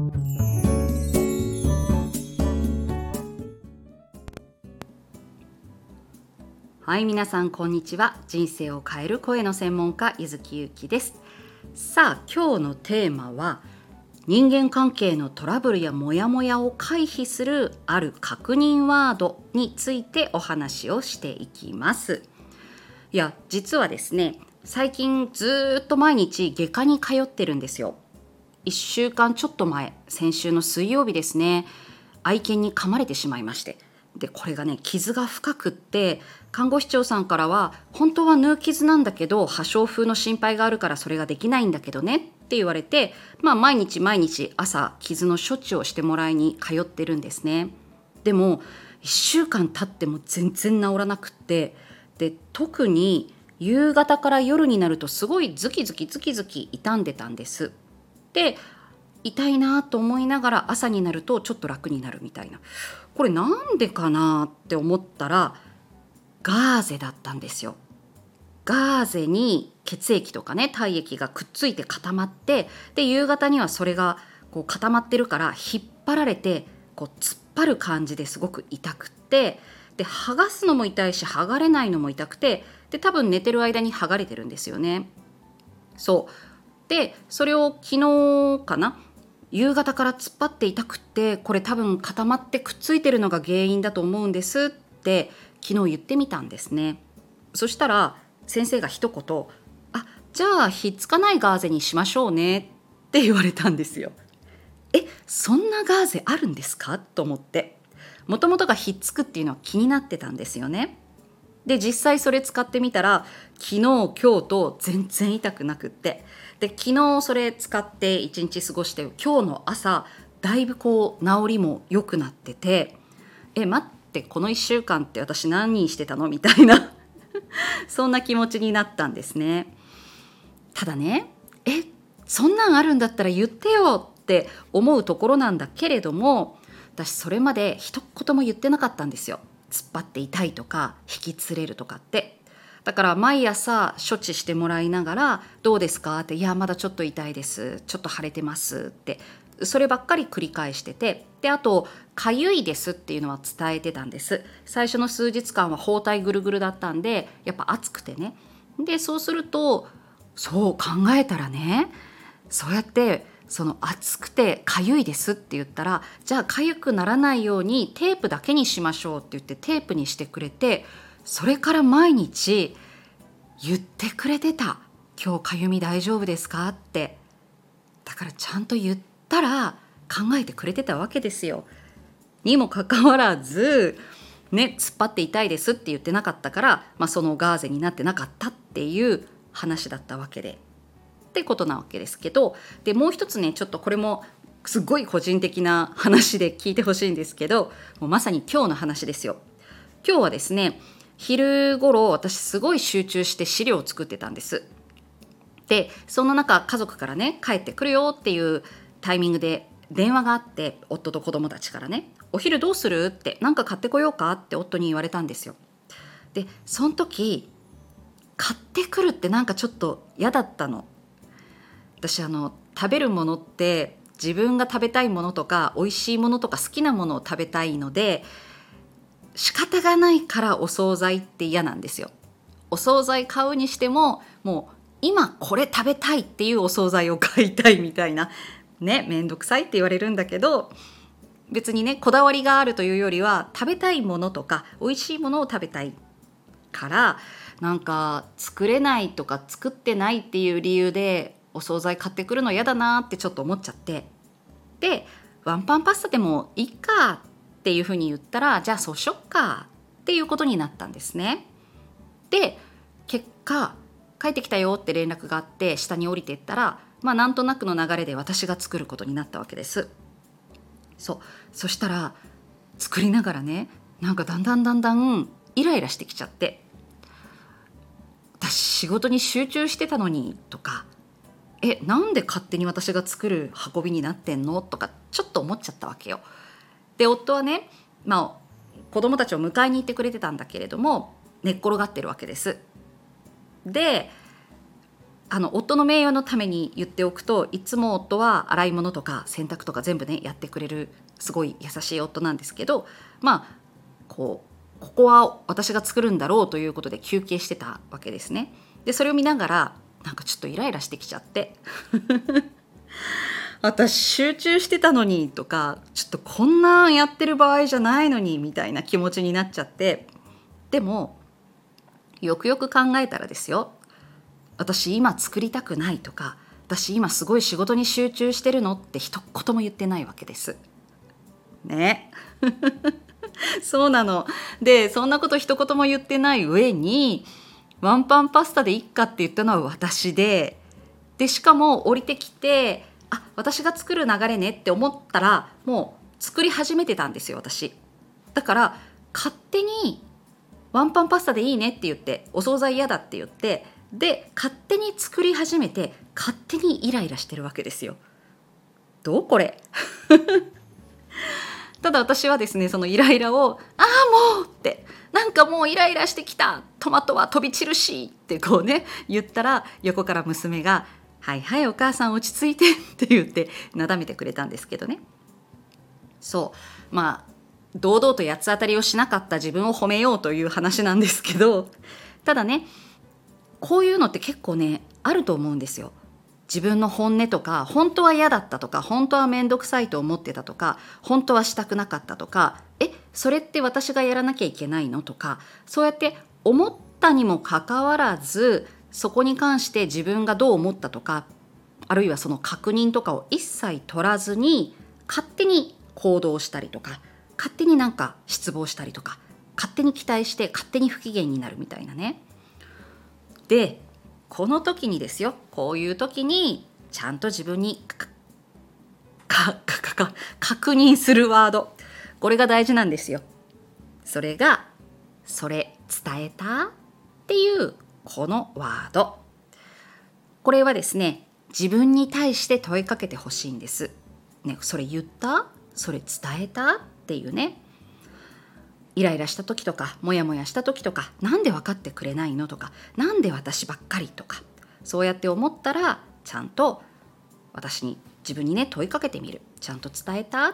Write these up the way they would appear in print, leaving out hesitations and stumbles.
はい、皆さんこんにちは。人生を変える声の専門家、柚木ゆきです。さあ、今日のテーマは人間関係のトラブルやモヤモヤを回避するある確認ワードについてお話をしていきます。いや、実はですね、最近ずっと毎日外科に通ってるんですよ。1週間ちょっと前、先週の水曜日ですね、愛犬に噛まれてしまいまして、でこれがね、傷が深くって、看護師長さんからは本当は縫う傷なんだけど破傷風の心配があるからそれができないんだけどねって言われて、毎日朝傷の処置をしてもらいに通ってるんですね。でも1週間経っても全然治らなくって、で特に夕方から夜になるとすごいズキズキ痛んでたんです。で痛いなと思いながら朝になるとちょっと楽になるみたいな、これなんでかなって思ったらガーゼだったんですよ。ガーゼに血液とかね、体液がくっついて固まって、で夕方にはそれがこう固まってるから引っ張られてこう突っ張る感じですごく痛くって、で剥がすのも痛いし剥がれないのも痛くて、で多分寝てる間に剥がれてるんですよね。そうでそれを昨日かな、夕方から突っ張って痛くって、これ多分固まってくっついてるのが原因だと思うんですって昨日言ってみたんですね。そしたら先生が一言、じゃあひっつかないガーゼにしましょうねって言われたんですよ。そんなガーゼあるんですかと思って、もともとがひっつくっていうのは気になってたんですよね。で実際それ使ってみたら昨日今日と全然痛くなくって、で昨日それ使って一日過ごして、今日の朝だいぶこう治りも良くなってて、待ってこの1週間って私何してたのみたいなそんな気持ちになったんですね。ただね、そんなんあるんだったら言ってよって思うところなんだけれども、私それまで一言も言ってなかったんですよ。突っ張って痛いとか引きつれるとかって。だから毎朝処置してもらいながら、どうですかって、いやまだちょっと痛いです、ちょっと腫れてますって、そればっかり繰り返してて、であとかゆいですっていうのは伝えてたんです。最初の数日間は包帯ぐるぐるだったんで、やっぱ暑くてね。でそうすると、そう考えたらね、そうやってその暑くてかゆいですって言ったら、じゃあかゆくならないようにテープだけにしましょうって言ってテープにしてくれて、それから毎日言ってくれてた。今日かゆみ大丈夫ですかって。だからちゃんと言ったら考えてくれてたわけですよ。にもかかわらずね、突っ張って痛いですって言ってなかったから、そのガーゼになってなかったっていう話だったわけでってことなわけですけど、でもう一つね、ちょっとこれもすごい個人的な話で聞いてほしいんですけど、もうまさに今日の話ですよ。今日はですね、昼頃私すごい集中して資料を作ってたんです。でその中、家族からね、帰ってくるよっていうタイミングで電話があって、夫と子供たちからね、お昼どうするって、なんか買ってこようかって夫に言われたんですよ。でその時、買ってくるってなんかちょっと嫌だったの。私食べるものって自分が食べたいものとか美味しいものとか好きなものを食べたいので、仕方がないからお惣菜って嫌なんですよ。お惣菜買うにしても、もう今これ食べたいっていうお惣菜を買いたいみたいなね、めんどくさいって言われるんだけど、別にねこだわりがあるというよりは、食べたいものとか美味しいものを食べたいから、なんか作れないとか作ってないっていう理由でお惣菜買ってくるの嫌だなってちょっと思っちゃって、でワンパンパスタでもいいかっていうふうに言ったら、じゃあそうしよっかっていうことになったんですね。で結果、帰ってきたよって連絡があって、下に降りていったら、なんとなくの流れで私が作ることになったわけです。そしたら作りながらね、なんかだんだんイライラしてきちゃって、私仕事に集中してたのにとか、なんで勝手に私が作る運びになってんのとかちょっと思っちゃったわけよ。で夫はね、子供たちを迎えに行ってくれてたんだけれども、寝っ転がってるわけです。で夫の名誉のために言っておくと、いつも夫は洗い物とか洗濯とか全部ねやってくれるすごい優しい夫なんですけど、ここは私が作るんだろうということで休憩してたわけですね。でそれを見ながらなんかちょっとイライラしてきちゃって私集中してたのにとか、ちょっとこんなんやってる場合じゃないのにみたいな気持ちになっちゃって、でもよくよく考えたらですよ、私今作りたくないとか、私今すごい仕事に集中してるのって一言も言ってないわけですね。そうなの。でそんなこと一言も言ってない上に、ワンパンパスタでいっかって言ったのは私で、しかも降りてきて、私が作る流れねって思ったらもう作り始めてたんですよ私。だから勝手にワンパンパスタでいいねって言って、お惣菜嫌だって言って、で勝手に作り始めて勝手にイライラしてるわけですよ。どうこれただ私はですね、そのイライラをもうってなんかもうイライラしてきた、トマトは飛び散るしってこうね言ったら、横から娘がはいはいお母さん落ち着いてって言ってなだめてくれたんですけどね。そう堂々と八つ当たりをしなかった自分を褒めようという話なんですけど、ただねこういうのって結構ねあると思うんですよ。自分の本音とか、本当は嫌だったとか、本当は面倒くさいと思ってたとか、本当はしたくなかったとか、それって私がやらなきゃいけないのとか、そうやって思ったにもかかわらず、そこに関して自分がどう思ったとか、あるいはその確認とかを一切取らずに勝手に行動したりとか、勝手になんか失望したりとか、勝手に期待して勝手に不機嫌になるみたいなね。でこの時にですよ、こういう時にちゃんと自分に確認するワード、これが大事なんですよ。それがそれ伝えたっていうこのワード。これはですね、自分に対して問いかけてほしいんです、ね、それ言った？それ伝えた？っていうね。イライラした時とか、モヤモヤした時とか、なんで分かってくれないのとか、なんで私ばっかりとか、そうやって思ったらちゃんと自分にね問いかけてみる。ちゃんと伝えた？って。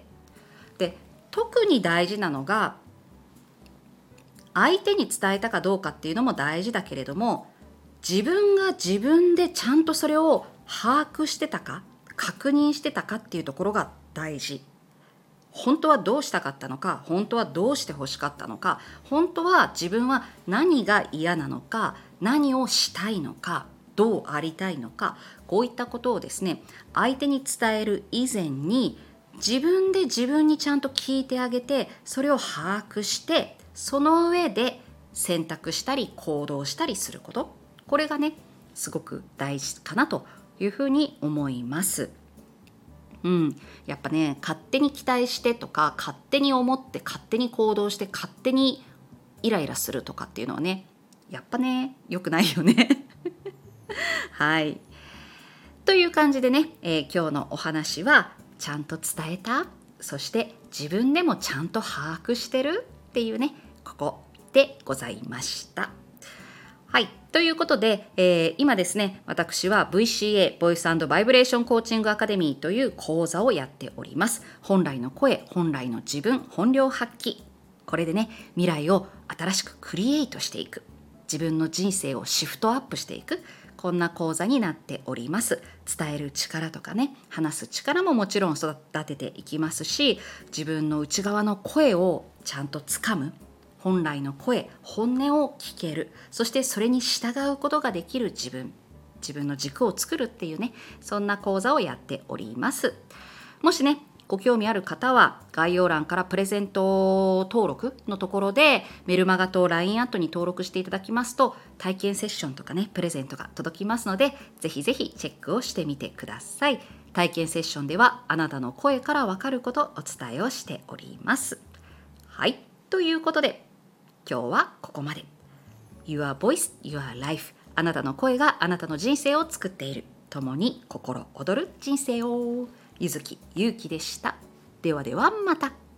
で特に大事なのが、相手に伝えたかどうかっていうのも大事だけれども、自分が自分でちゃんとそれを把握してたか、確認してたかっていうところが大事。本当はどうしたかったのか、本当はどうして欲しかったのか、本当は自分は何が嫌なのか、何をしたいのか、どうありたいのか、こういったことをですね、相手に伝える以前に自分で自分にちゃんと聞いてあげて、それを把握して、その上で選択したり行動したりすること、これがねすごく大事かなというふうに思います。やっぱね、勝手に期待してとか、勝手に思って勝手に行動して勝手にイライラするとかっていうのはね、やっぱね良くないよねはい、という感じでね、今日のお話はちゃんと伝えた、そして自分でもちゃんと把握してるっていうね、ここでございました。はい、ということで、今ですね、私は VCA ボイス&バイブレーションコーチングアカデミーという講座をやっております。本来の声、本来の自分、本領発揮、これでね未来を新しくクリエイトしていく、自分の人生をシフトアップしていく、こんな講座になっております。伝える力とかね、話す力ももちろん育てていきますし、自分の内側の声をちゃんとつかむ、本来の声、本音を聞ける、そしてそれに従うことができる自分の軸を作るっていうね、そんな講座をやっております。もしねご興味ある方は、概要欄からプレゼント登録のところでメルマガと LINE アットに登録していただきますと、体験セッションとかねプレゼントが届きますので、ぜひぜひチェックをしてみてください。体験セッションではあなたの声からわかることをお伝えをしております。はい、ということで今日はここまで。 Your Voice, Your Life、 あなたの声があなたの人生を作っている、共に心躍る人生を。ゆずきゆうきでした。ではではまた。